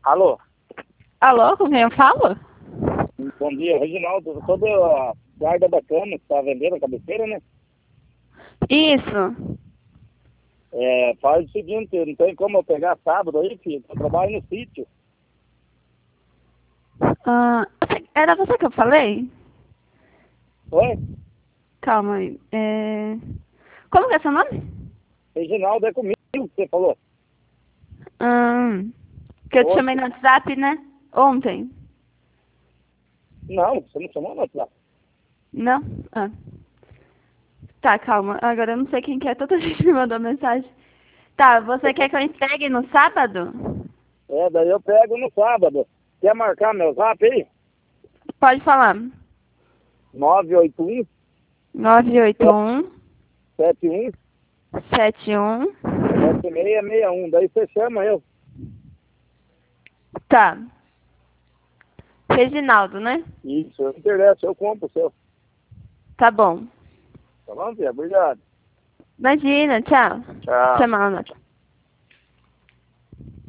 Alô, Alô, com quem eu falo? bom dia, Reginaldo. Eu sou da guarda da cama que tá vendendo a cabeceira, né? Isso. Faz o seguinte, não tem como eu pegar sábado aí, filho. Eu trabalho no sítio. Era você que eu falei? Oi? Calma aí. Como que é seu nome? Reginaldo, é comigo que você falou. Que eu te Oi? chamei no WhatsApp, né? Ontem. Não, você não chamou no WhatsApp. Não? Ah. Tá, calma. Agora eu não sei quem que é. Tanta gente me mandou mensagem. Tá, você quer que eu entregue no sábado? Daí eu pego no sábado. Quer marcar meu zap aí? Pode falar. 981 981 71 71. 7661. Daí você chama eu. Tá. Reginaldo, né? Isso, eu interessa, eu compro o seu. Tá bom. Tá bom, filho? Obrigado. Imagina, tchau. Tchau. Semana.